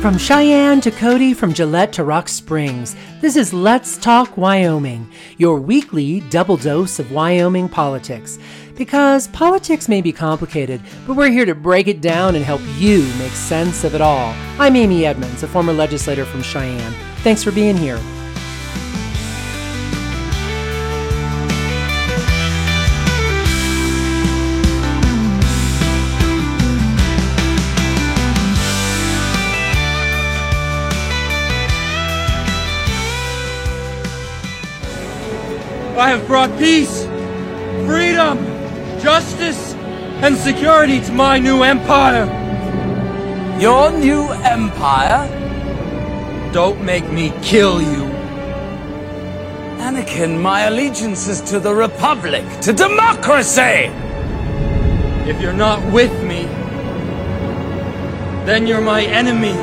From Cheyenne to Cody, from Gillette to Rock Springs, this is Let's Talk Wyoming, your weekly double dose of Wyoming politics. Because politics may be complicated, but we're here to break it down and help you make sense of it all. I'm Amy Edmonds, a former legislator from Cheyenne. Thanks for being here. I have brought peace, freedom, justice, and security to my new empire. Your new empire? Don't make me kill you. Anakin, my allegiance is to the Republic, to democracy! If you're not with me, then you're my enemy.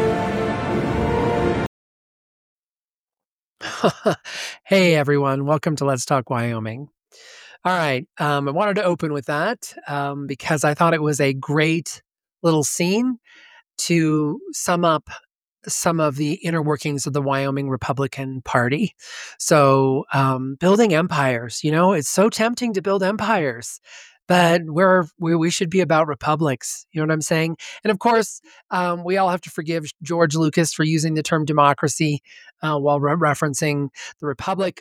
Hey everyone, welcome to Let's Talk Wyoming. All right, I wanted to open with that because I thought it was a great little scene to sum up some of the inner workings of the Wyoming Republican Party. So building empires, it's so tempting to build empires, but we should be about republics. You know what I'm saying? And of course, we all have to forgive George Lucas for using the term democracy while referencing the republic.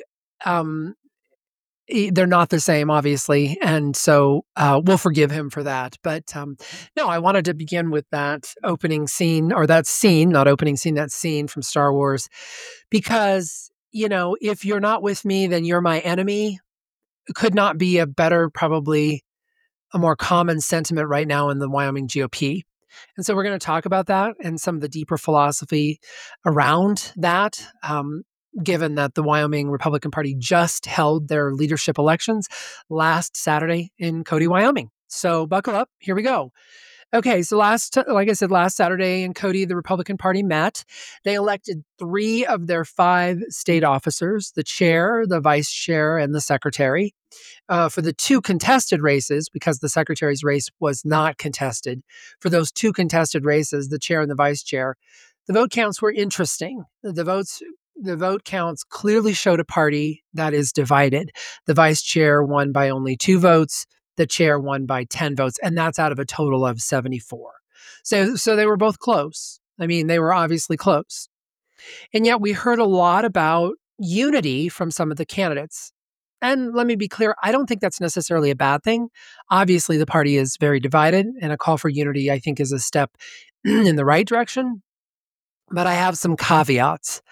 They're not the same, obviously, and so we'll forgive him for that. But no, I wanted to begin with that opening scene, or that scene, not opening scene, that scene from Star Wars, because, if you're not with me, then you're my enemy. It could not be a better, probably a more common sentiment right now in the Wyoming GOP. And so we're going to talk about that and some of the deeper philosophy around that, given that the Wyoming Republican Party just held their leadership elections last Saturday in Cody, Wyoming. So buckle up. Here we go. Okay, so last Saturday in Cody, the Republican Party met. They elected 3 of their 5 state officers, the chair, the vice chair, and the secretary. For the 2 contested races, because the secretary's race was not contested, for those 2 contested races, the chair and the vice chair, the vote counts were interesting. The vote counts clearly showed a party that is divided. The vice chair won by only 2 votes. The chair won by 10 votes, and that's out of a total of 74. So they were both close. I mean, they were obviously close. And yet we heard a lot about unity from some of the candidates. And let me be clear, I don't think that's necessarily a bad thing. Obviously, the party is very divided, and a call for unity, I think, is a step in the right direction. But I have some caveats.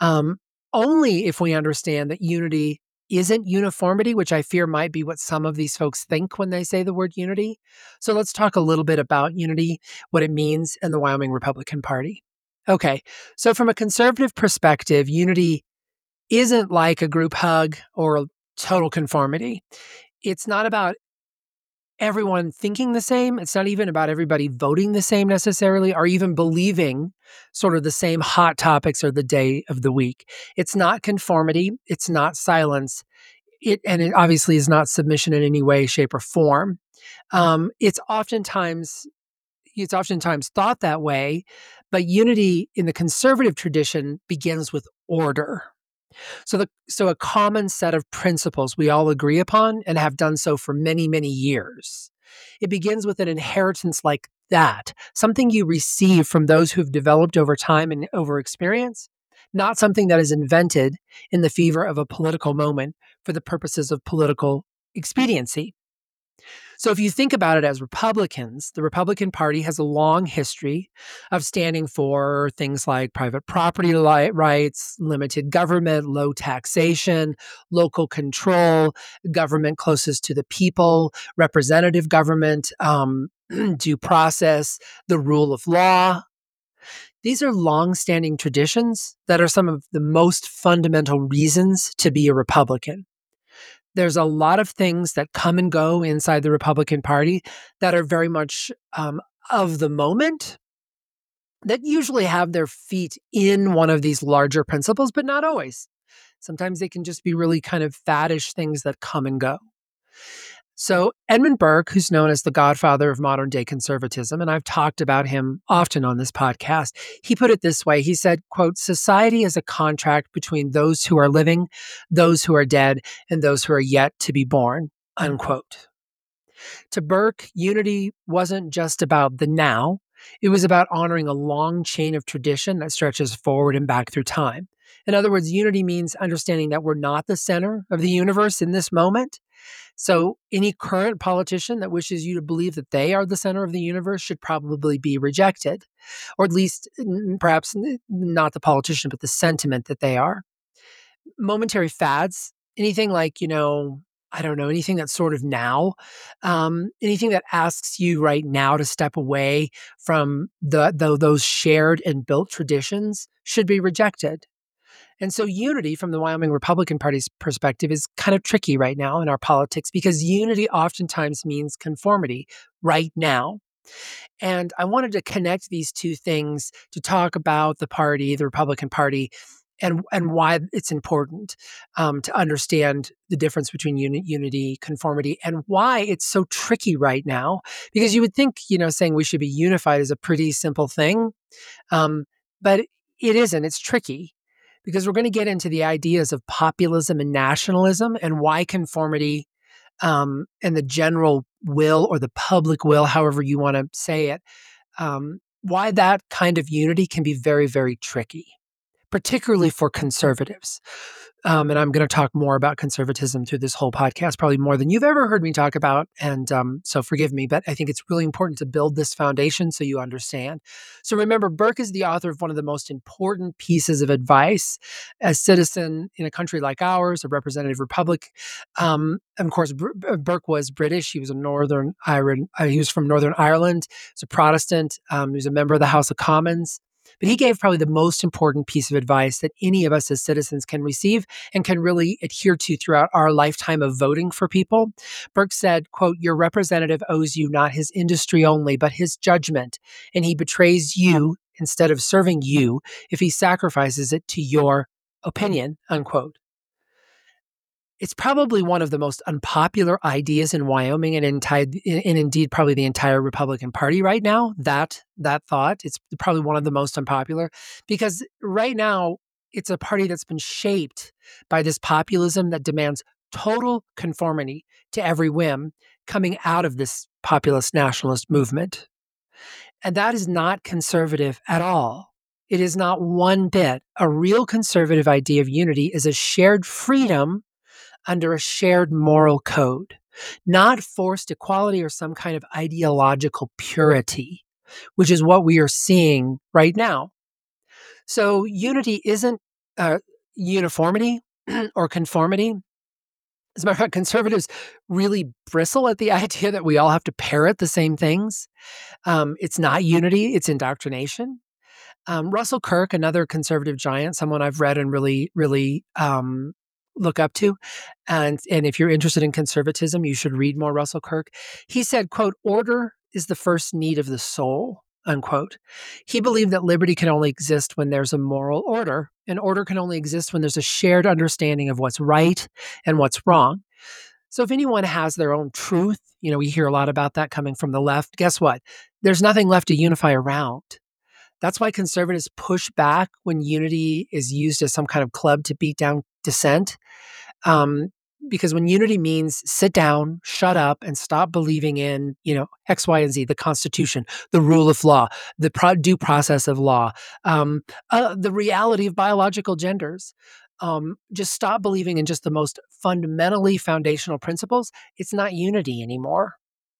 Only if we understand that unity isn't uniformity, which I fear might be what some of these folks think when they say the word unity. So let's talk a little bit about unity, what it means in the Wyoming Republican Party. Okay, so from a conservative perspective, unity isn't like a group hug or total conformity. It's not about everyone thinking the same. It's not even about everybody voting the same necessarily, or even believing sort of the same hot topics or the day of the week. It's not conformity. It's not silence. It obviously is not submission in any way, shape, or form. It's oftentimes thought that way, but unity in the conservative tradition begins with order. So a common set of principles we all agree upon and have done so for many, many years. It begins with an inheritance like that, something you receive from those who've developed over time and over experience, not something that is invented in the fever of a political moment for the purposes of political expediency. So if you think about it as Republicans, the Republican Party has a long history of standing for things like private property rights, limited government, low taxation, local control, government closest to the people, representative government, due process, the rule of law. These are long-standing traditions that are some of the most fundamental reasons to be a Republican. There's a lot of things that come and go inside the Republican Party that are very much of the moment, that usually have their feet in one of these larger principles, but not always. Sometimes they can just be really kind of faddish things that come and go. So Edmund Burke, who's known as the godfather of modern day conservatism, and I've talked about him often on this podcast, he put it this way. He said, quote, "Society is a contract between those who are living, those who are dead, and those who are yet to be born," unquote. To Burke, unity wasn't just about the now. It was about honoring a long chain of tradition that stretches forward and back through time. In other words, unity means understanding that we're not the center of the universe in this moment. So any current politician that wishes you to believe that they are the center of the universe should probably be rejected, or at least perhaps not the politician, but the sentiment that they are. Momentary fads, anything like, I don't know, anything that's sort of now, anything that asks you right now to step away from those shared and built traditions should be rejected. And so unity from the Wyoming Republican Party's perspective is kind of tricky right now in our politics because unity oftentimes means conformity right now. And I wanted to connect these two things to talk about the party, the Republican Party, and why it's important to understand the difference between unity, conformity, and why it's so tricky right now. Because you would think, saying we should be unified is a pretty simple thing, but it isn't. It's tricky because we're going to get into the ideas of populism and nationalism and why conformity and the general will or the public will, however you want to say it, why that kind of unity can be very, very tricky, particularly for conservatives. And I'm going to talk more about conservatism through this whole podcast, probably more than you've ever heard me talk about. And so forgive me, but I think it's really important to build this foundation so you understand. So remember, Burke is the author of one of the most important pieces of advice as citizen in a country like ours, a representative republic. Of course, Burke was British. He was a Northern Ireland. He was from Northern Ireland. He's a Protestant. He was a member of the House of Commons. But he gave probably the most important piece of advice that any of us as citizens can receive and can really adhere to throughout our lifetime of voting for people. Burke said, quote, "Your representative owes you not his industry only, but his judgment, and he betrays you instead of serving you if he sacrifices it to your opinion," unquote. It's probably one of the most unpopular ideas in Wyoming and indeed probably the entire Republican Party right now, that thought. It's probably one of the most unpopular because right now it's a party that's been shaped by this populism that demands total conformity to every whim coming out of this populist nationalist movement. And that is not conservative at all. It is not one bit. A real conservative idea of unity is a shared freedom under a shared moral code, not forced equality or some kind of ideological purity, which is what we are seeing right now. So unity isn't uniformity or conformity. As a matter of fact, conservatives really bristle at the idea that we all have to parrot the same things. It's not unity, it's indoctrination. Russell Kirk, another conservative giant, someone I've read and really, really look up to. And if you're interested in conservatism, you should read more Russell Kirk. He said, quote, "Order is the first need of the soul," unquote. He believed that liberty can only exist when there's a moral order, and order can only exist when there's a shared understanding of what's right and what's wrong. So if anyone has their own truth, we hear a lot about that coming from the left. Guess what? There's nothing left to unify around. That's why conservatives push back when unity is used as some kind of club to beat down dissent. Because when unity means sit down, shut up, and stop believing in, X, Y, and Z, the Constitution, the rule of law, the due process of law, the reality of biological genders. Just stop believing in just the most fundamentally foundational principles. It's not unity anymore.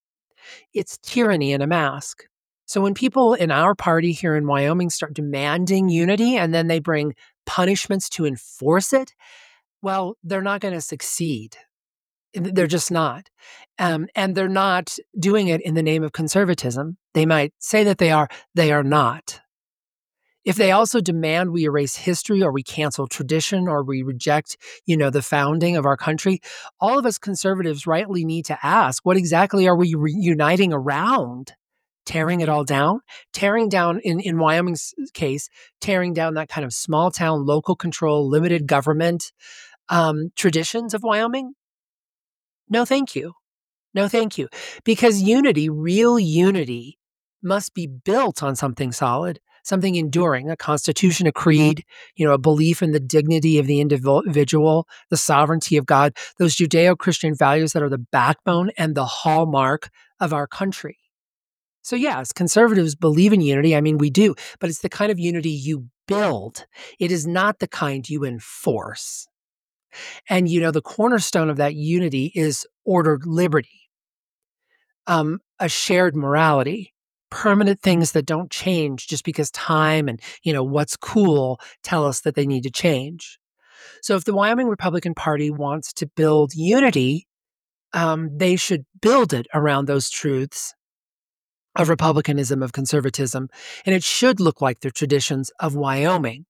It's tyranny in a mask. So when people in our party here in Wyoming start demanding unity and then they bring punishments to enforce it, well, they're not going to succeed. They're just not. And they're not doing it in the name of conservatism. They might say that they are not. If they also demand we erase history or we cancel tradition or we reject, the founding of our country, all of us conservatives rightly need to ask, what exactly are we uniting around? Tearing it all down? Tearing down, in Wyoming's case, tearing down that kind of small town, local control, limited government traditions of Wyoming? No, thank you. No, thank you. Because unity, real unity, must be built on something solid, something enduring, a constitution, a creed, a belief in the dignity of the individual, the sovereignty of God, those Judeo-Christian values that are the backbone and the hallmark of our country. So yes, conservatives believe in unity. I mean, we do, but it's the kind of unity you build. It is not the kind you enforce. And, the cornerstone of that unity is ordered liberty, a shared morality, permanent things that don't change just because time and, what's cool tell us that they need to change. So if the Wyoming Republican Party wants to build unity, they should build it around those truths of republicanism, of conservatism, and it should look like the traditions of Wyoming.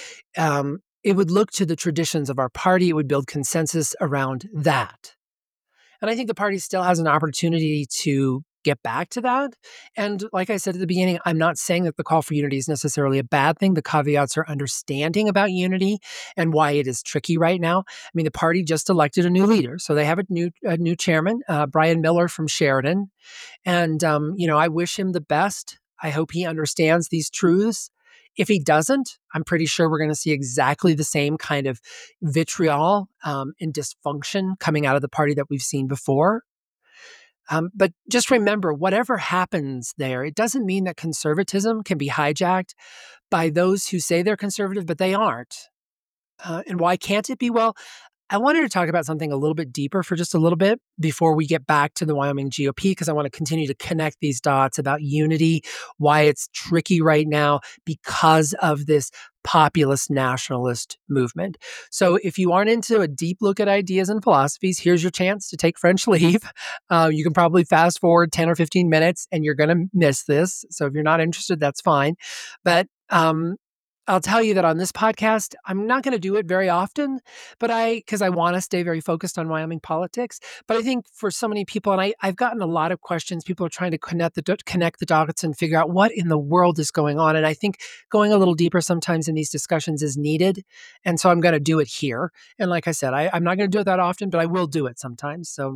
It would look to the traditions of our party. It would build consensus around that. And I think the party still has an opportunity to get back to that. And like I said at the beginning, I'm not saying that the call for unity is necessarily a bad thing. The caveats are understanding about unity and why it is tricky right now. I mean, the party just elected a new leader. So they have a new chairman, Brian Miller from Sheridan. And, I wish him the best. I hope he understands these truths. If he doesn't, I'm pretty sure we're going to see exactly the same kind of vitriol and dysfunction coming out of the party that we've seen before. But just remember, whatever happens there, it doesn't mean that conservatism can be hijacked by those who say they're conservative, but they aren't. And why can't it be? Well, I wanted to talk about something a little bit deeper for just a little bit before we get back to the Wyoming GOP, because I want to continue to connect these dots about unity, why it's tricky right now because of this populist nationalist movement. So if you aren't into a deep look at ideas and philosophies, here's your chance to take French leave. You can probably fast forward 10 or 15 minutes and you're going to miss this. So if you're not interested, that's fine. But I'll tell you that on this podcast, I'm not going to do it very often, but because I want to stay very focused on Wyoming politics. But I think for so many people, and I've gotten a lot of questions, people are trying to connect the dots and figure out what in the world is going on. And I think going a little deeper sometimes in these discussions is needed. And so I'm going to do it here. And like I said, I'm not going to do it that often, but I will do it sometimes. So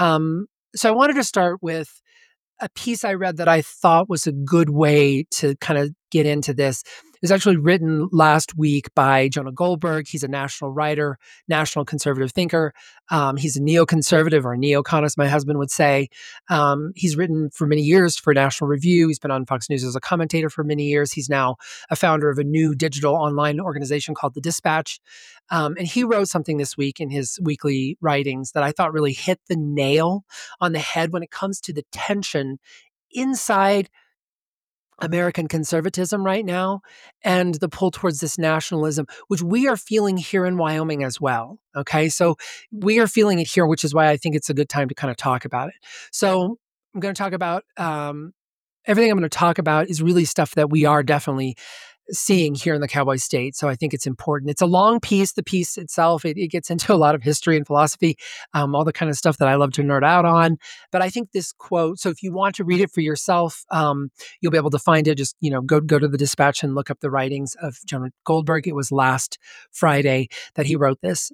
I wanted to start with a piece I read that I thought was a good way to kind of get into this. It was actually written last week by Jonah Goldberg. He's a national writer, national conservative thinker. He's a neoconservative or a neocon, as my husband would say. He's written for many years for National Review. He's been on Fox News as a commentator for many years. He's now a founder of a new digital online organization called The Dispatch. And he wrote something this week in his weekly writings that I thought really hit the nail on the head when it comes to the tension inside American conservatism right now and the pull towards this nationalism, which we are feeling here in Wyoming as well. Okay. So we are feeling it here, which is why I think it's a good time to kind of talk about it. So I'm going to talk about everything I'm going to talk about is really stuff that we are definitely seeing here in the Cowboy State. So I think it's important. It's a long piece. The piece itself, it gets into a lot of history and philosophy, all the kind of stuff that I love to nerd out on. But I think this quote, so if you want to read it for yourself, you'll be able to find it. Just, go to the Dispatch and look up the writings of Jonah Goldberg. It was last Friday that he wrote this.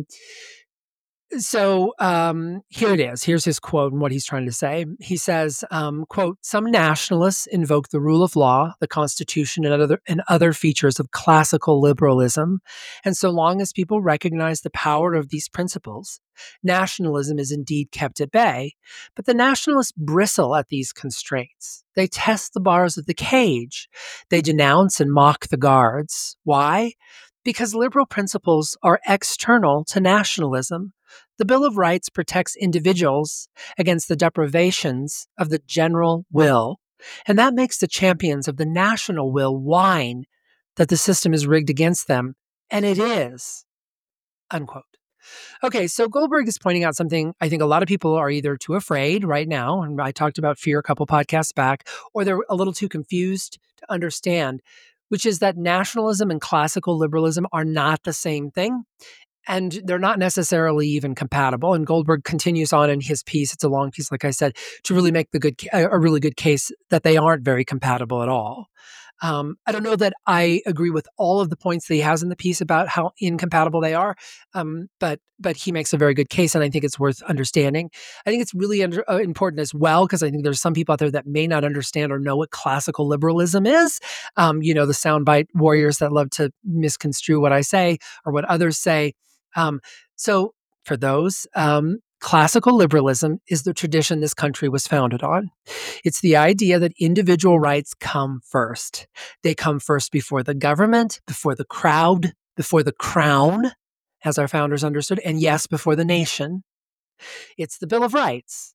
So here it is. Here's his quote and what he's trying to say. He says, quote, "Some nationalists invoke the rule of law, the Constitution, and other features of classical liberalism. And so long as people recognize the power of these principles, nationalism is indeed kept at bay. But the nationalists bristle at these constraints. They test the bars of the cage. They denounce and mock the guards. Why? Because liberal principles are external to nationalism. The Bill of Rights protects individuals against the deprivations of the general will, and that makes the champions of the national will whine that the system is rigged against them, and it is." Unquote. Okay, so Goldberg is pointing out something I think a lot of people are either too afraid right now, and I talked about fear a couple podcasts back, or they're a little too confused to understand, which is that nationalism and classical liberalism are not the same thing. And they're not necessarily even compatible. And Goldberg continues on in his piece, it's a long piece, like I said, to really make a really good case that they aren't very compatible at all. I don't know that I agree with all of the points that he has in the piece about how incompatible they are, but he makes a very good case, and I think it's worth understanding. I think it's really important as well because I think there's some people out there that may not understand or know what classical liberalism is. The soundbite warriors that love to misconstrue what I say or what others say. So for those, classical liberalism is the tradition this country was founded on. It's the idea that individual rights come first. They come first before the government, before the crowd, before the crown, as our founders understood, and yes, before the nation. It's the Bill of Rights.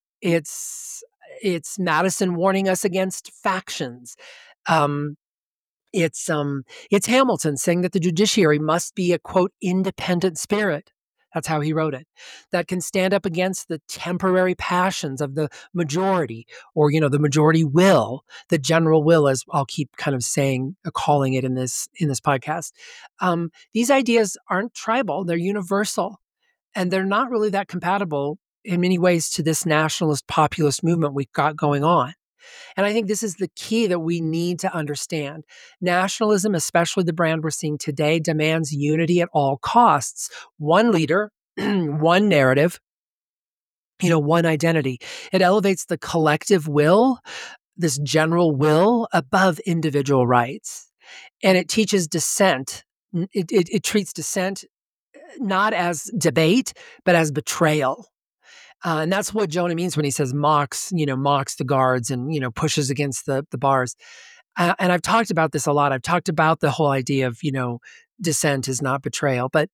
It's Madison warning us against factions. Um, it's Hamilton saying that the judiciary must be a, quote, independent spirit. That's how he wrote it. That can stand up against the temporary passions of the majority or, the majority will, the general will, as I'll keep kind of saying, calling it in this podcast. These ideas aren't tribal. They're universal. And they're not really that compatible in many ways to this nationalist populist movement we've got going on. And I think this is the key that we need to understand. Nationalism, especially the brand we're seeing today, demands unity at all costs. One leader, one narrative, one identity. It elevates the collective will, this general will, above individual rights. And it teaches dissent. It treats dissent not as debate, but as betrayal. And that's what Jonah means when he says mocks the guards and, pushes against the bars. And I've talked about this a lot. I've talked about the whole idea of, dissent is not betrayal. But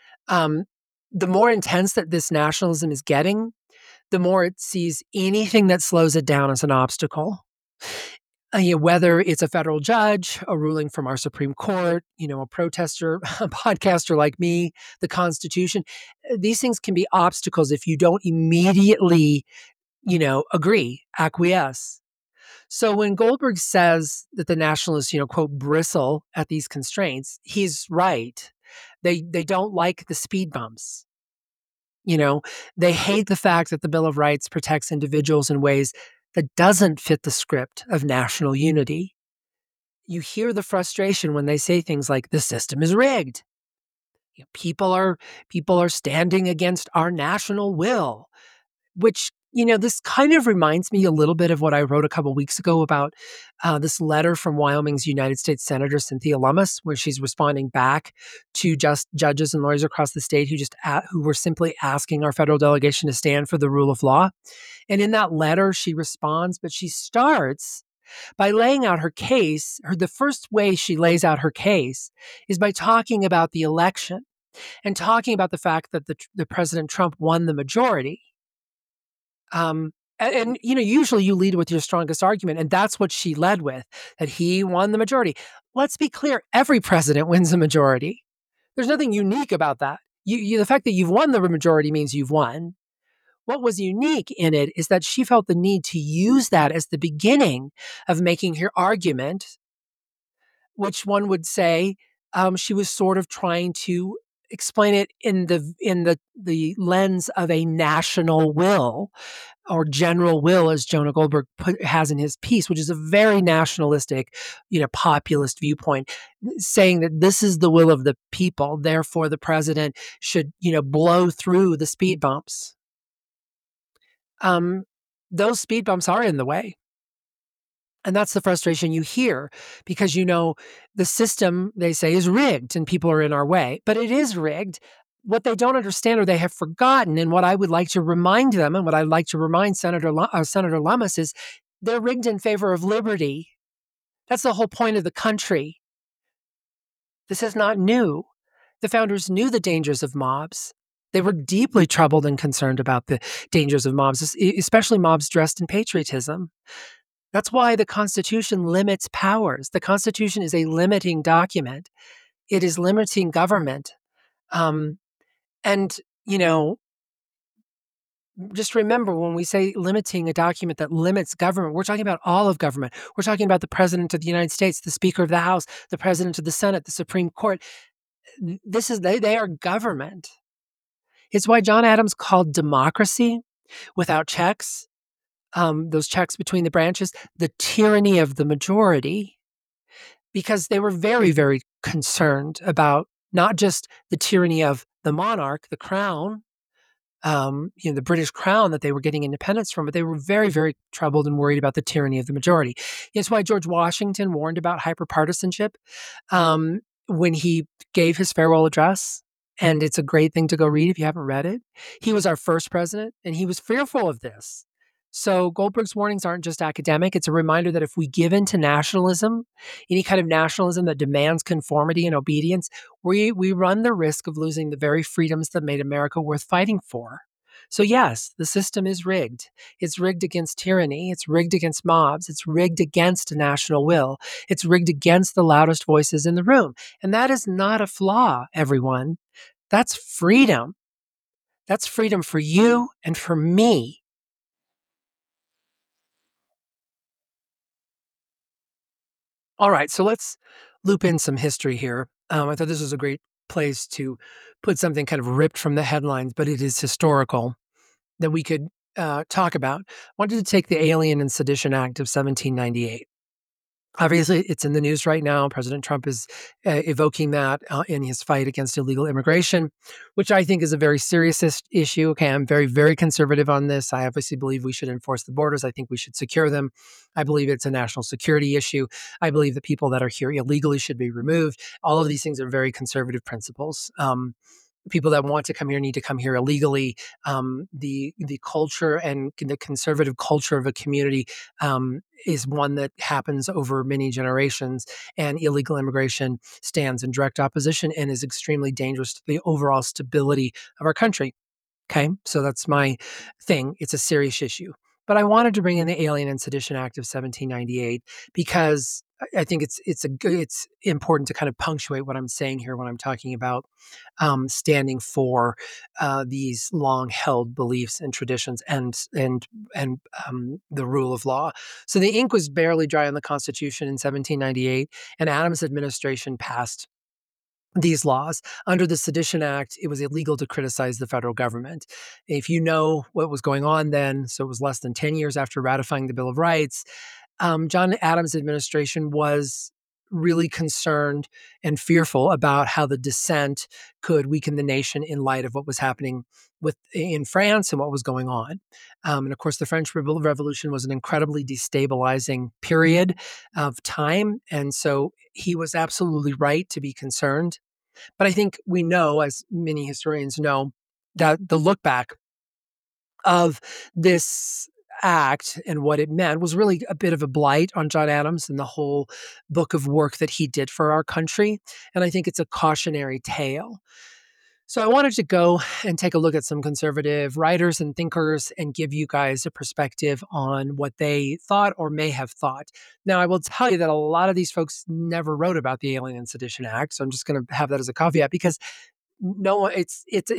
the more intense that this nationalism is getting, the more it sees anything that slows it down as an obstacle. Whether it's a federal judge, a ruling from our Supreme Court, a protester, a podcaster like me, the Constitution, these things can be obstacles if you don't immediately, agree, acquiesce. So when Goldberg says that the nationalists, quote, bristle at these constraints, he's right. They don't like the speed bumps. They hate the fact that the Bill of Rights protects individuals in ways that doesn't fit the script of national unity. You hear the frustration when they say things like the system is rigged. People are standing against our national will, which, this kind of reminds me a little bit of what I wrote a couple weeks ago about this letter from Wyoming's United States Senator Cynthia Lummis, where she's responding back to just judges and lawyers across the state who were simply asking our federal delegation to stand for the rule of law. And in that letter, she responds, but she starts by laying out her case. The first way she lays out her case is by talking about the election and talking about the fact that the President Trump won the majority. Usually you lead with your strongest argument, and that's what she led with, that he won the majority. Let's be clear, every president wins a majority. There's nothing unique about that. The fact that you've won the majority means you've won. What was unique in it is that she felt the need to use that as the beginning of making her argument, which one would say she was sort of trying to explain it in the lens of a national will or general will, as Jonah Goldberg has in his piece, which is a very nationalistic, populist viewpoint, saying that this is the will of the people. Therefore, the president should, blow through the speed bumps. Those speed bumps are in the way. And that's the frustration you hear because, the system, they say, is rigged and people are in our way. But it is rigged. What they don't understand or they have forgotten, and what I would like to remind them and what I'd like to remind Senator Lummis is they're rigged in favor of liberty. That's the whole point of the country. This is not new. The founders knew the dangers of mobs. They were deeply troubled and concerned about the dangers of mobs, especially mobs dressed in patriotism. That's why the Constitution limits powers. The Constitution is a limiting document. It is limiting government. Just remember when we say limiting a document that limits government, we're talking about all of government. We're talking about the President of the United States, the Speaker of the House, the President of the Senate, the Supreme Court. They are government. It's why John Adams called democracy without checks, those checks between the branches, the tyranny of the majority. because they were very, very concerned about not just the tyranny of the monarch, the crown, the British crown that they were getting independence from, but they were very, very troubled and worried about the tyranny of the majority. It's why George Washington warned about hyperpartisanship when he gave his farewell address. And it's a great thing to go read if you haven't read it. He was our first president, and he was fearful of this. So Goldberg's warnings aren't just academic. It's a reminder that if we give in to nationalism, any kind of nationalism that demands conformity and obedience, we run the risk of losing the very freedoms that made America worth fighting for. So yes, the system is rigged. It's rigged against tyranny. It's rigged against mobs. It's rigged against national will. It's rigged against the loudest voices in the room. And that is not a flaw, everyone. That's freedom. That's freedom for you and for me. All right, so let's loop in some history here. I thought this was a great place to put something kind of ripped from the headlines, but it is historical that we could talk about. I wanted to take the Alien and Sedition Act of 1798. Obviously, it's in the news right now. President Trump is evoking that in his fight against illegal immigration, which I think is a very serious issue. Okay, I'm very, very conservative on this. I obviously believe we should enforce the borders. I think we should secure them. I believe it's a national security issue. I believe that people that are here illegally should be removed. All of these things are very conservative principles. People that want to come here need to come here illegally. The culture and the conservative culture of a community is one that happens over many generations, and illegal immigration stands in direct opposition and is extremely dangerous to the overall stability of our country. Okay, so that's my thing. It's a serious issue. But I wanted to bring in the Alien and Sedition Act of 1798 because I think it's important to kind of punctuate what I'm saying here when I'm talking about standing for these long held beliefs and traditions and the rule of law. So the ink was barely dry on the Constitution in 1798, and Adams' administration passed these laws. Under the Sedition Act, it was illegal to criticize the federal government. If you know what was going on then, so it was less than 10 years after ratifying the Bill of Rights, John Adams' administration was really concerned and fearful about how the dissent could weaken the nation in light of what was happening in France and what was going on. And of course, the French Revolution was an incredibly destabilizing period of time. And so he was absolutely right to be concerned. But I think we know, as many historians know, that the look back of this act and what it meant was really a bit of a blight on John Adams and the whole book of work that he did for our country. And I think it's a cautionary tale. So I wanted to go and take a look at some conservative writers and thinkers and give you guys a perspective on what they thought or may have thought. Now, I will tell you that a lot of these folks never wrote about the Alien and Sedition Act, so I'm just going to have that as a caveat because no one, it's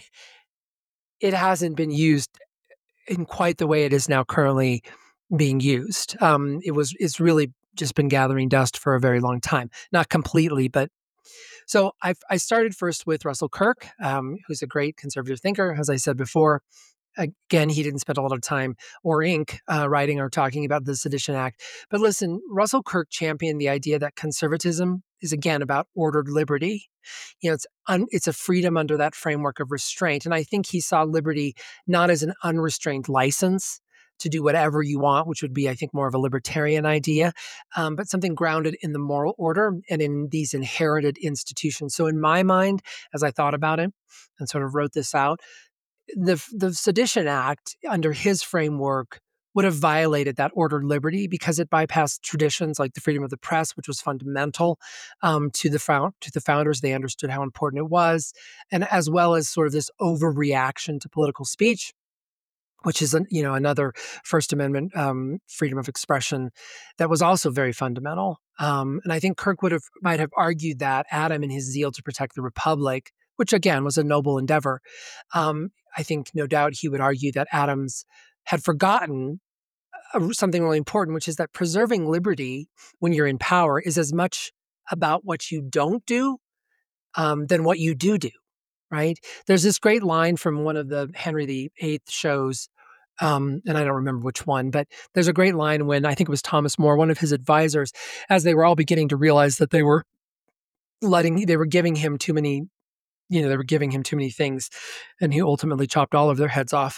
it hasn't been used in quite the way it is now currently being used. It's really just been gathering dust for a very long time, not completely, but so I started first with Russell Kirk, who's a great conservative thinker. As I said before, again, he didn't spend a lot of time or ink writing or talking about the Sedition Act. But listen, Russell Kirk championed the idea that conservatism is, again, about ordered liberty. It's a freedom under that framework of restraint. And I think he saw liberty not as an unrestrained license to do whatever you want, which would be, I think, more of a libertarian idea, but something grounded in the moral order and in these inherited institutions. So in my mind, as I thought about it and sort of wrote this out, the Sedition Act, under his framework, would have violated that ordered liberty because it bypassed traditions like the freedom of the press, which was fundamental to the founders. They understood how important it was, and as well as sort of this overreaction to political speech, which is another First Amendment freedom of expression that was also very fundamental. And I think Kirk might have argued that Adam, in his zeal to protect the Republic, which again was a noble endeavor, I think no doubt he would argue that Adams had forgotten something really important, which is that preserving liberty when you're in power is as much about what you don't do than what you do. Right? There's this great line from one of the Henry VIII shows and I don't remember which one, but there's a great line when I think it was Thomas More, one of his advisors, as they were all beginning to realize that they were giving him too many, they were giving him too many things, and he ultimately chopped all of their heads off.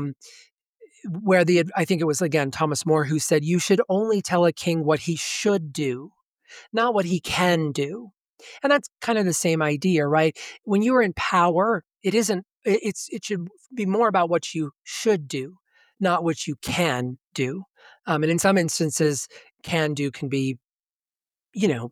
I think it was again Thomas More who said, "You should only tell a king what he should do, not what he can do." And that's kind of the same idea, right? When you are in power, it isn't it should be more about what you should do, not what you can do. And in some instances, can do can be, you know,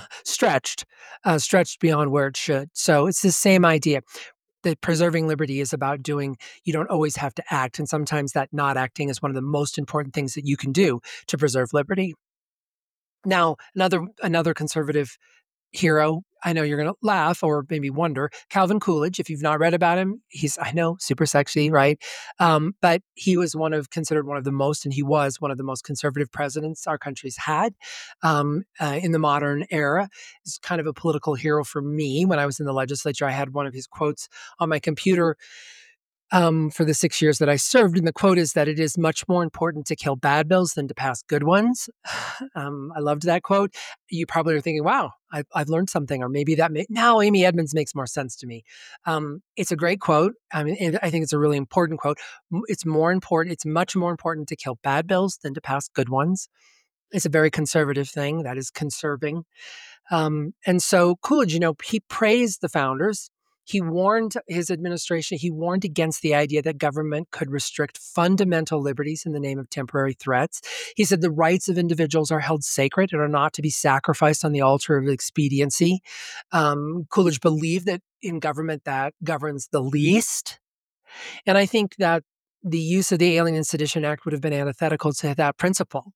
stretched beyond where it should. So it's the same idea that preserving liberty is about doing, you don't always have to act. And sometimes that not acting is one of the most important things that you can do to preserve liberty. Now, another conservative hero, I know you're going to laugh or maybe wonder, Calvin Coolidge. If you've not read about him, he's, I know, super sexy, right? But he was considered one of the most, and he was one of the most conservative presidents our country's had in the modern era. He's kind of a political hero for me. When I was in the legislature, I had one of his quotes on my computer for the 6 years that I served. And the quote is that it is much more important to kill bad bills than to pass good ones. I loved that quote. You probably are thinking, wow, I've learned something, or maybe now Amy Edmonds makes more sense to me. It's a great quote. I mean, I think it's a really important quote. It's much more important to kill bad bills than to pass good ones. It's a very conservative thing, that is conserving. And so Coolidge, he praised the founders. He warned his administration, he warned against the idea that government could restrict fundamental liberties in the name of temporary threats. He said the rights of individuals are held sacred and are not to be sacrificed on the altar of expediency. Coolidge believed that in government that governs the least. And I think that the use of the Alien and Sedition Act would have been antithetical to that principle.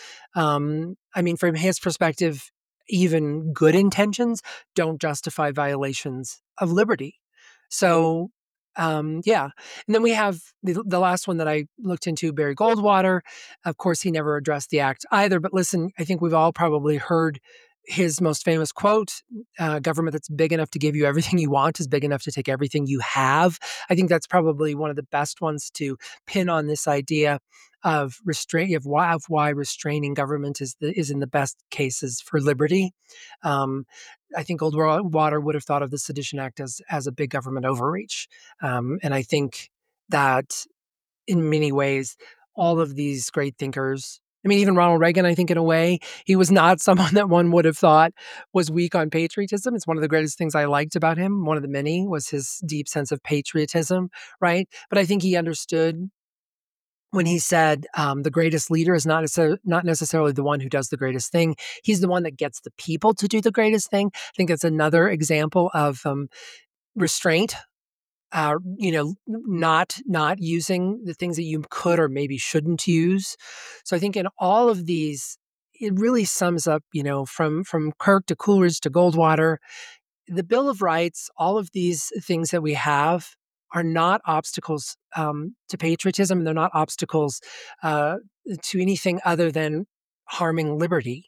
I mean, from his perspective, even good intentions don't justify violations of liberty. So, yeah. And then we have the last one that I looked into, Barry Goldwater. Of course, he never addressed the act either. But listen, I think we've all probably heard his most famous quote, government that's big enough to give you everything you want is big enough to take everything you have. I think that's probably one of the best ones to pin on this idea of why restraining government is in the best cases for liberty. I think Goldwater would have thought of the Sedition Act as a big government overreach, and I think that in many ways, all of these great thinkers. I mean, even Ronald Reagan, I think in a way, he was not someone that one would have thought was weak on patriotism. It's one of the greatest things I liked about him. One of the many was his deep sense of patriotism, right? But I think he understood when he said the greatest leader is not necessarily the one who does the greatest thing. He's the one that gets the people to do the greatest thing. I think that's another example of restraint. Not using the things that you could or maybe shouldn't use. So I think in all of these, it really sums up, from Kirk to Coolidge to Goldwater, the Bill of Rights, all of these things that we have are not obstacles to patriotism. They're not obstacles to anything other than harming liberty.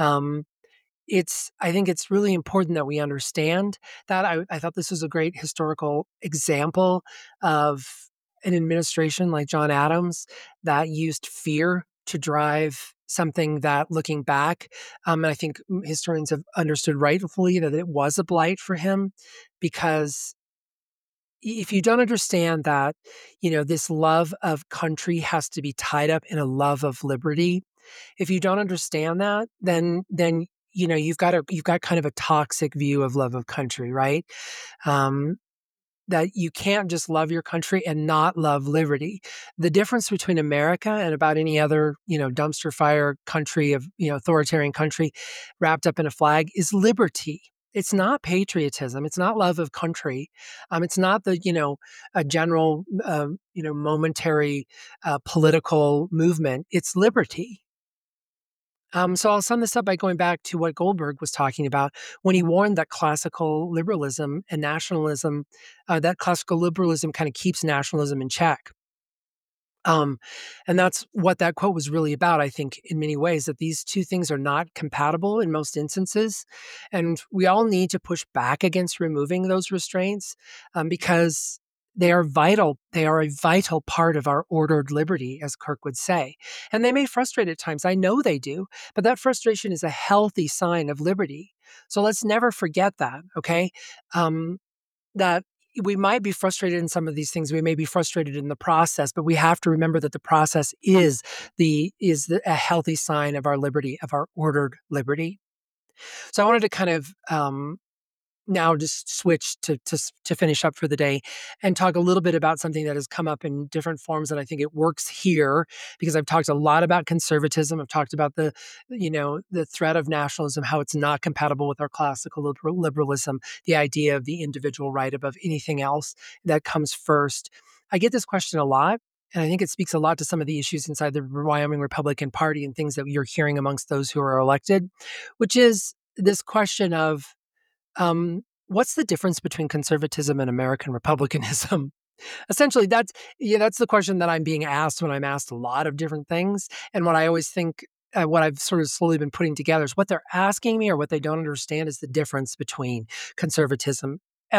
I think it's really important that we understand that. I thought this was a great historical example of an administration like John Adams that used fear to drive something that, looking back, and I think historians have understood rightfully that it was a blight for him, because if you don't understand that, this love of country has to be tied up in a love of liberty. If you don't understand that, then you've got kind of a toxic view of love of country, right? That you can't just love your country and not love liberty. The difference between America and about any other, dumpster fire country of, authoritarian country wrapped up in a flag is liberty. It's not patriotism. It's not love of country. It's not a general, momentary political movement. It's liberty. So I'll sum this up by going back to what Goldberg was talking about when he warned that classical liberalism and nationalism, that classical liberalism kind of keeps nationalism in check. And that's what that quote was really about, I think, in many ways, that these two things are not compatible in most instances. And we all need to push back against removing those restraints because they are vital. They are a vital part of our ordered liberty, as Kirk would say. And they may frustrate at times. I know they do, but that frustration is a healthy sign of liberty. So let's never forget that, okay? That we might be frustrated in some of these things. We may be frustrated in the process, but we have to remember that the process is a healthy sign of our liberty, of our ordered liberty. So I wanted to kind of now just switch to finish up for the day and talk a little bit about something that has come up in different forms, and I think it works here because I've talked a lot about conservatism. I've talked about the threat of nationalism, how it's not compatible with our classical liberalism, the idea of the individual right above anything else that comes first. I get this question a lot. And I think it speaks a lot to some of the issues inside the Wyoming Republican Party and things that you're hearing amongst those who are elected, which is this question of what's the difference between conservatism and American republicanism? Essentially, that's the question that I'm being asked when I'm asked a lot of different things. And what I always think, what I've sort of slowly been putting together is what they're asking me or what they don't understand is the difference between conservatism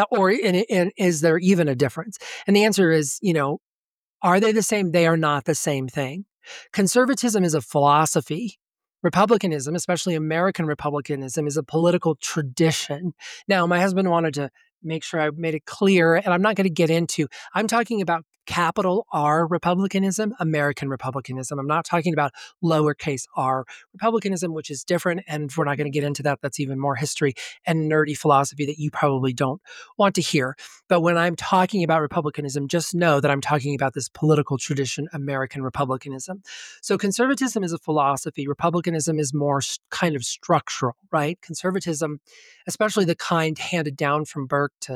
and is there even a difference? And the answer is, are they the same? They are not the same thing. Conservatism is a philosophy. Republicanism, especially American republicanism, is a political tradition. Now, my husband wanted to make sure I made it clear, and I'm not going to get into, I'm talking about capital R republicanism, American republicanism. I'm not talking about lowercase r republicanism, which is different. And we're not going to get into that. That's even more history and nerdy philosophy that you probably don't want to hear. But when I'm talking about republicanism, just know that I'm talking about this political tradition, American republicanism. So conservatism is a philosophy. Republicanism is more kind of structural, right? Conservatism, especially the kind handed down from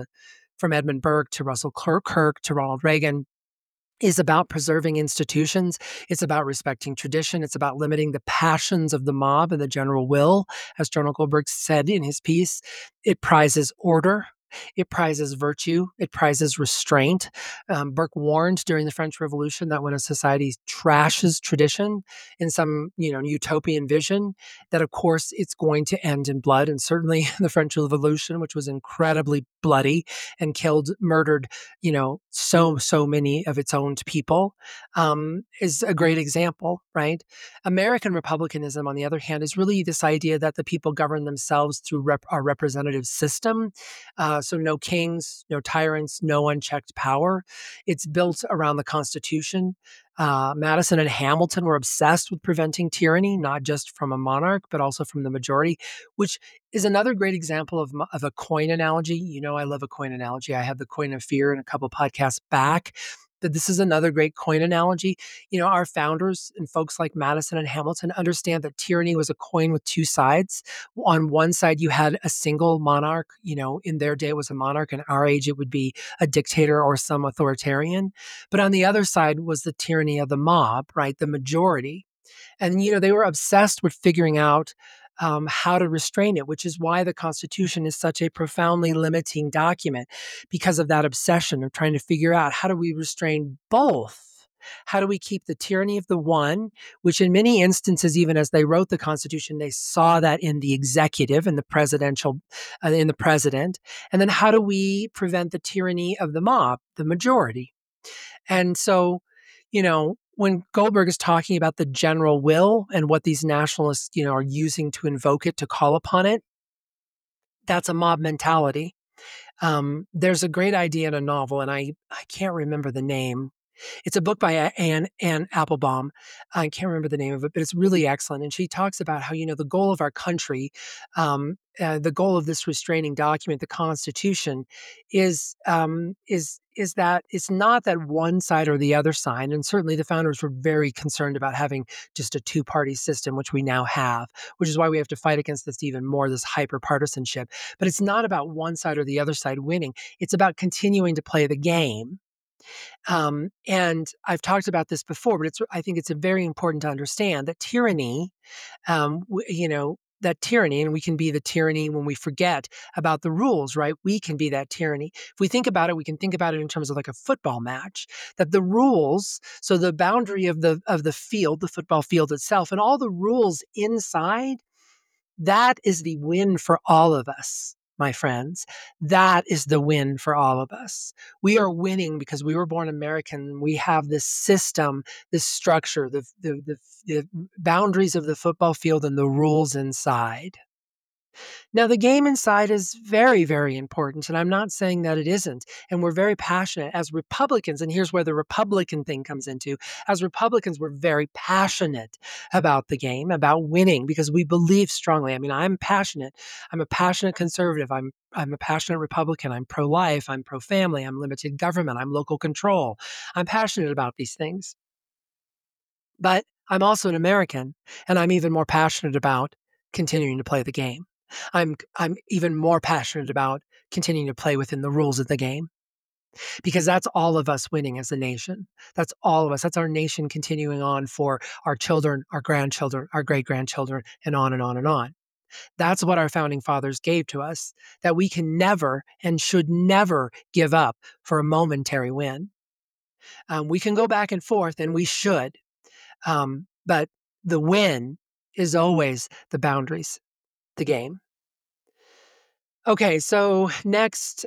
Edmund Burke to Russell Kirk to Ronald Reagan, is about preserving institutions. It's about respecting tradition. It's about limiting the passions of the mob and the general will. As General Goldberg said in his piece, it prizes order. It prizes virtue. It prizes restraint. Burke warned during the French Revolution that when a society trashes tradition in some, utopian vision, that of course it's going to end in blood. And certainly the French Revolution, which was incredibly bloody and murdered, so many of its own people, is a great example, right? American republicanism, on the other hand, is really this idea that the people govern themselves through our representative system. So no kings, no tyrants, no unchecked power. It's built around the Constitution. Madison and Hamilton were obsessed with preventing tyranny, not just from a monarch, but also from the majority, which is another great example of a coin analogy. I love a coin analogy. I have the coin of fear in a couple podcasts back. But this is another great coin analogy. Our founders and folks like Madison and Hamilton understand that tyranny was a coin with two sides. On one side, you had a single monarch. In their day, it was a monarch. In our age, it would be a dictator or some authoritarian. But on the other side was the tyranny of the mob, right? The majority. And, they were obsessed with figuring out how to restrain it, which is why the Constitution is such a profoundly limiting document, because of that obsession of trying to figure out how do we restrain both? How do we keep the tyranny of the one, which in many instances, even as they wrote the Constitution, they saw that in the executive and the in the president. And then how do we prevent the tyranny of the mob, the majority? And so, when Goldberg is talking about the general will and what these nationalists, are using to invoke it, to call upon it, that's a mob mentality. There's a great idea in a novel, and I can't remember the name. It's a book by Anne Applebaum. I can't remember the name of it, but it's really excellent. And she talks about how, the goal of our country, the goal of this restraining document, the Constitution, is that it's not that one side or the other side. And certainly the founders were very concerned about having just a two-party system, which we now have, which is why we have to fight against this even more, this hyper-partisanship. But it's not about one side or the other side winning. It's about continuing to play the game. And I've talked about this before, but I think it's very important to understand that tyranny, that tyranny, and we can be the tyranny when we forget about the rules, right? We can be that tyranny. If we think about it, we can think about it in terms of like a football match, that the rules, so the boundary of the field, the football field itself, and all the rules inside, that is the win for all of us. my friends. That is the win for all of us. We are winning because we were born American. We have this system, this structure, the boundaries of the football field and the rules inside. Now, the game inside is very, very important, and I'm not saying that it isn't. And we're very passionate as Republicans. And here's where the Republican thing comes into. As Republicans, we're very passionate about the game, about winning, because we believe strongly. I mean, I'm passionate. I'm a passionate conservative. I'm a passionate Republican. I'm pro-life. I'm pro-family. I'm limited government. I'm local control. I'm passionate about these things. But I'm also an American, and I'm even more passionate about continuing to play the game. I'm even more passionate about continuing to play within the rules of the game because that's all of us winning as a nation. That's all of us. That's our nation continuing on for our children, our grandchildren, our great grandchildren, and on and on and on. That's what our founding fathers gave to us that we can never and should never give up for a momentary win. We can go back and forth, and we should, but the win is always the boundaries, the game. Okay, so next,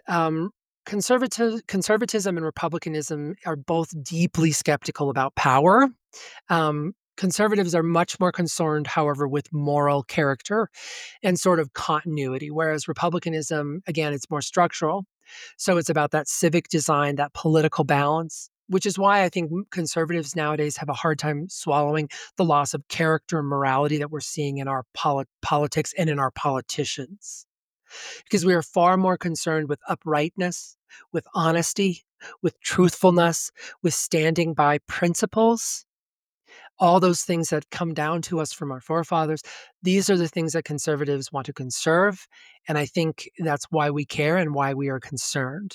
conservatism and republicanism are both deeply skeptical about power. Conservatives are much more concerned, however, with moral character and sort of continuity, whereas republicanism, again, it's more structural. So it's about that civic design, that political balance, which is why I think conservatives nowadays have a hard time swallowing the loss of character and morality that we're seeing in our politics and in our politicians because we are far more concerned with uprightness, with honesty, with truthfulness, with standing by principles. All those things that come down to us from our forefathers, these are the things that conservatives want to conserve. And I think that's why we care and why we are concerned.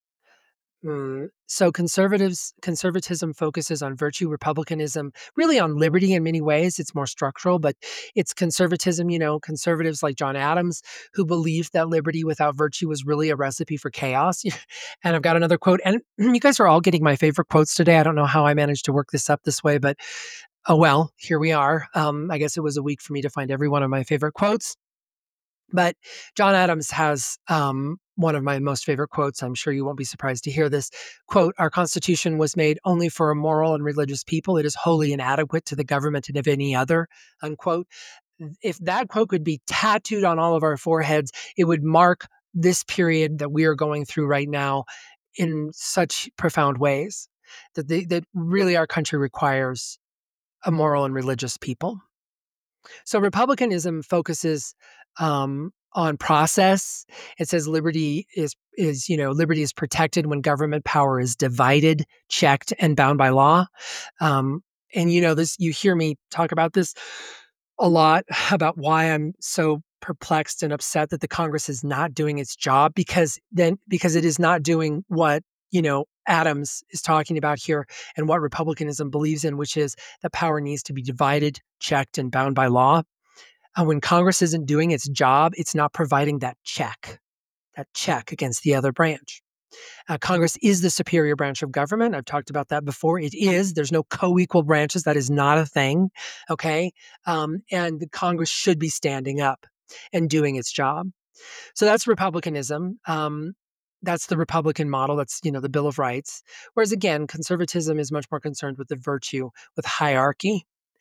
So conservatism focuses on virtue, republicanism, really on liberty in many ways. It's more structural, but it's conservatism, conservatives like John Adams, who believed that liberty without virtue was really a recipe for chaos. And I've got another quote, and you guys are all getting my favorite quotes today. I don't know how I managed to work this up this way, but oh well, here we are. I guess it was a week for me to find every one of my favorite quotes. But John Adams has one of my most favorite quotes. I'm sure you won't be surprised to hear this quote. Our Constitution was made only for a moral and religious people. It is wholly inadequate to the government and of any other, unquote. If that quote could be tattooed on all of our foreheads, it would mark this period that we are going through right now in such profound ways that really our country requires a moral and religious people. So republicanism focuses on process. It says liberty is liberty is protected when government power is divided, checked, and bound by law. And this, you hear me talk about this a lot about why I'm so perplexed and upset that the Congress is not doing its job because it is not doing what Adams is talking about here and what republicanism believes in, which is that power needs to be divided, checked, and bound by law. And when Congress isn't doing its job, it's not providing that check against the other branch. Congress is the superior branch of government. I've talked about that before. It is. There's no co-equal branches. That is not a thing. Okay. And the Congress should be standing up and doing its job. So that's republicanism. That's the Republican model. That's, the Bill of Rights. Whereas again, conservatism is much more concerned with the virtue, with hierarchy.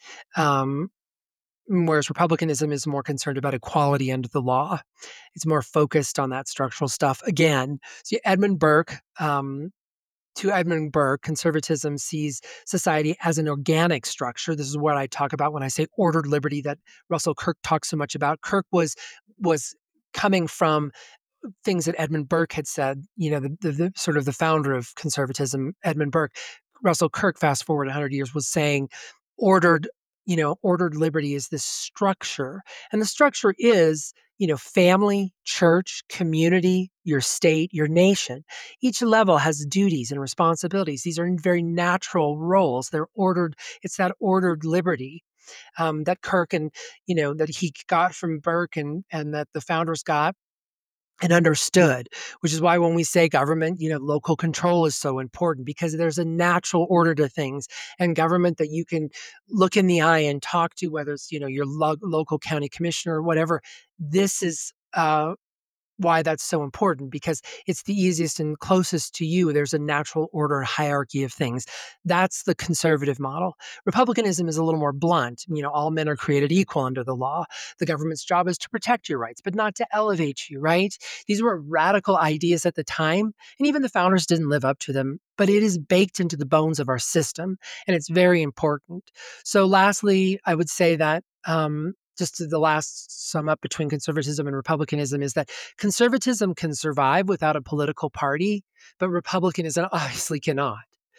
Whereas republicanism is more concerned about equality under the law. It's more focused on that structural stuff. Again, so Edmund Burke, conservatism sees society as an organic structure. This is what I talk about when I say ordered liberty that Russell Kirk talks so much about. Kirk was coming from things that Edmund Burke had said, the sort of the founder of conservatism, Edmund Burke. Russell Kirk, fast forward 100 years, was saying ordered liberty is this structure. And the structure is, family, church, community, your state, your nation. Each level has duties and responsibilities. These are very natural roles. They're ordered. It's that ordered liberty that Kirk and, that he got from Burke and that the founders got and understood, which is why when we say government, local control is so important because there's a natural order to things and government that you can look in the eye and talk to, whether it's, your local county commissioner or whatever. This is why that's so important, because it's the easiest and closest to you. There's a natural order hierarchy of things. That's the conservative model. Republicanism is a little more blunt. All men are created equal under the law. The government's job is to protect your rights, but not to elevate you, right? These were radical ideas at the time, and even the founders didn't live up to them, but it is baked into the bones of our system, and it's very important. So lastly, I would say that just the last sum up between conservatism and republicanism is that conservatism can survive without a political party, but republicanism obviously cannot.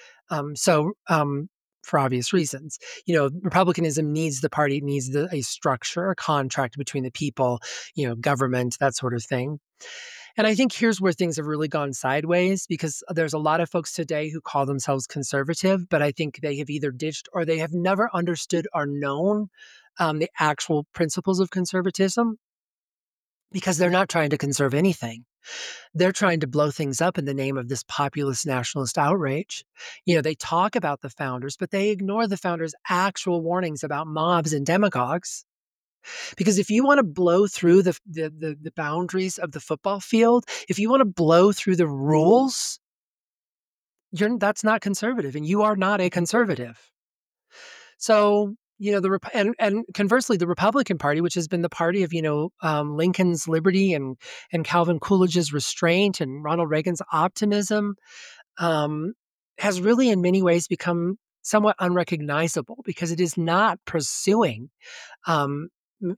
For obvious reasons, republicanism needs the party, needs a structure, a contract between the people, government, that sort of thing. And I think here's where things have really gone sideways, because there's a lot of folks today who call themselves conservative, but I think they have either ditched or they have never understood or known the actual principles of conservatism, because they're not trying to conserve anything. They're trying to blow things up in the name of this populist nationalist outrage. They talk about the founders, but they ignore the founders' actual warnings about mobs and demagogues. Because if you want to blow through the boundaries of the football field, if you want to blow through the rules, that's not conservative, and you are not a conservative. So, and conversely, the Republican Party, which has been the party of Lincoln's liberty and Calvin Coolidge's restraint and Ronald Reagan's optimism, has really in many ways become somewhat unrecognizable, because it is not pursuing um,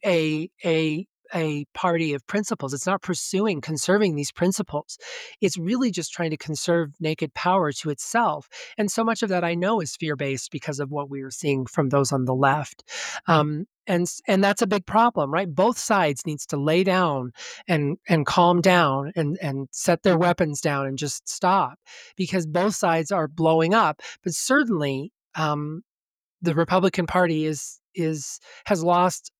a party of principles. It's not pursuing conserving these principles. It's really just trying to conserve naked power to itself. And so much of that I know is fear-based because of what we are seeing from those on the left. And that's a big problem, right? Both sides needs to lay down and calm down and set their weapons down and just stop, because both sides are blowing up. But certainly, the Republican Party has lost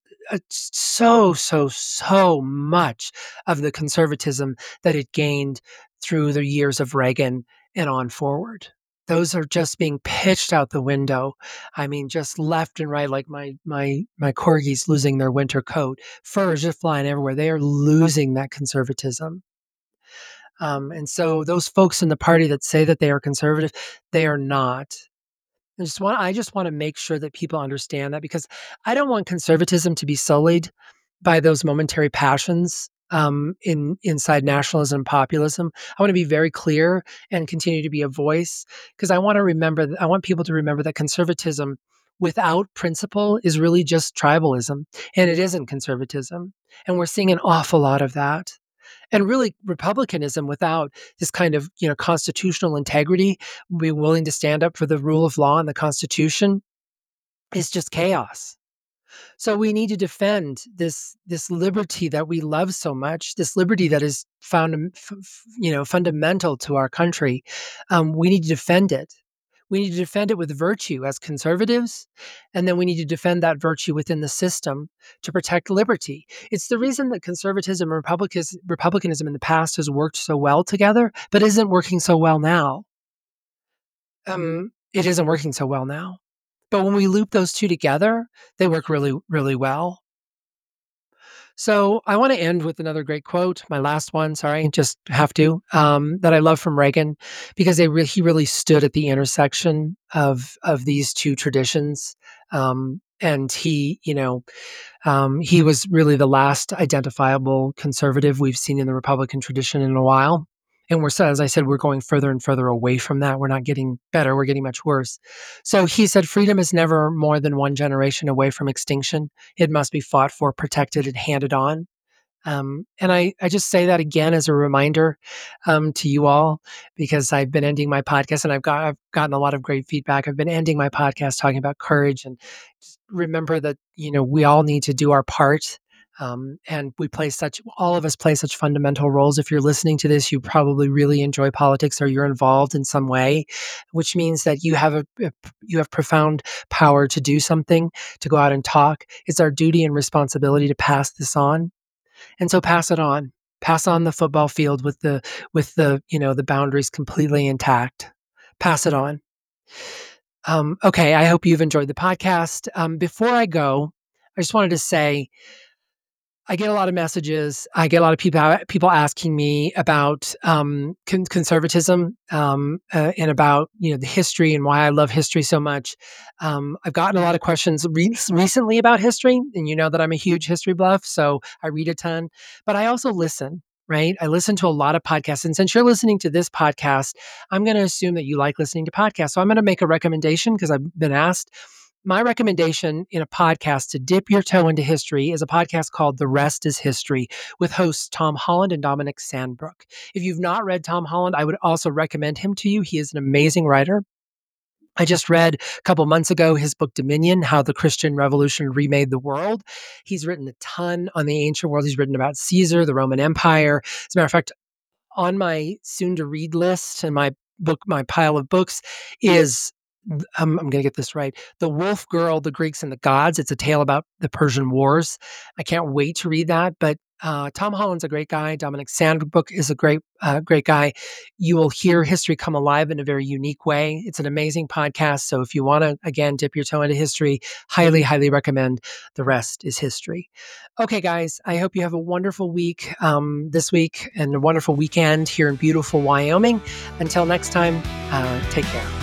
so much of the conservatism that it gained through the years of Reagan and on forward. Those are just being pitched out the window. I mean, just left and right, like my corgis losing their winter coat. Furs just flying everywhere. They are losing that conservatism. And so those folks in the party that say that they are conservative, they are not. I just want to make sure that people understand that, because I don't want conservatism to be sullied by those momentary passions inside nationalism and populism. I want to be very clear and continue to be a voice, because I want people to remember that conservatism without principle is really just tribalism, and it isn't conservatism. And we're seeing an awful lot of that. And really, republicanism without this kind of constitutional integrity, being willing to stand up for the rule of law and the Constitution, is just chaos. So we need to defend this liberty that we love so much, this liberty that is fundamental to our country. We need to defend it. We need to defend it with virtue as conservatives, and then we need to defend that virtue within the system to protect liberty. It's the reason that conservatism and republicanism in the past has worked so well together, but isn't working so well now. It isn't working so well now. But when we loop those two together, they work really, really well. So I want to end with another great quote, my last one, sorry, just have to, that I love from Reagan, because he really stood at the intersection of these two traditions. And he was really the last identifiable conservative we've seen in the Republican tradition in a while. And as I said, we're going further and further away from that. We're not getting better. We're getting much worse. So he said, freedom is never more than one generation away from extinction. It must be fought for, protected, and handed on. And I just say that again as a reminder to you all, because I've been ending my podcast, and I've gotten a lot of great feedback. I've been ending my podcast talking about courage, and just remember that, we all need to do our part. And all of us play such fundamental roles. If you're listening to this, you probably really enjoy politics, or you're involved in some way, which means that you have profound power to do something, to go out and talk. It's our duty and responsibility to pass this on. And so pass it on. Pass on the football field with the the boundaries completely intact. Pass it on. Okay, I hope you've enjoyed the podcast. Before I go, I just wanted to say, I get a lot of messages. I get a lot of people asking me about conservatism and about the history and why I love history so much. I've gotten a lot of questions recently about history, and you know that I'm a huge history buff, so I read a ton. But I also listen. Right. I listen to a lot of podcasts. And since you're listening to this podcast, I'm going to assume that you like listening to podcasts. So I'm going to make a recommendation because I've been asked. My recommendation in a podcast to dip your toe into history is a podcast called The Rest is History with hosts Tom Holland and Dominic Sandbrook. If you've not read Tom Holland, I would also recommend him to you. He is an amazing writer. I just read a couple months ago his book Dominion, How the Christian Revolution Remade the World. He's written a ton on the ancient world. He's written about Caesar, the Roman Empire. As a matter of fact, on my soon to read list and my pile of books is I'm going to get this right. The Wolf Girl, the Greeks and the Gods. It's a tale about the Persian Wars. I can't wait to read that. But Tom Holland's a great guy. Dominic Sandbrook is a great guy. You will hear history come alive in a very unique way. It's an amazing podcast. So if you want to, again, dip your toe into history, highly, highly recommend The Rest is History. Okay, guys, I hope you have a wonderful week this week and a wonderful weekend here in beautiful Wyoming. Until next time, take care.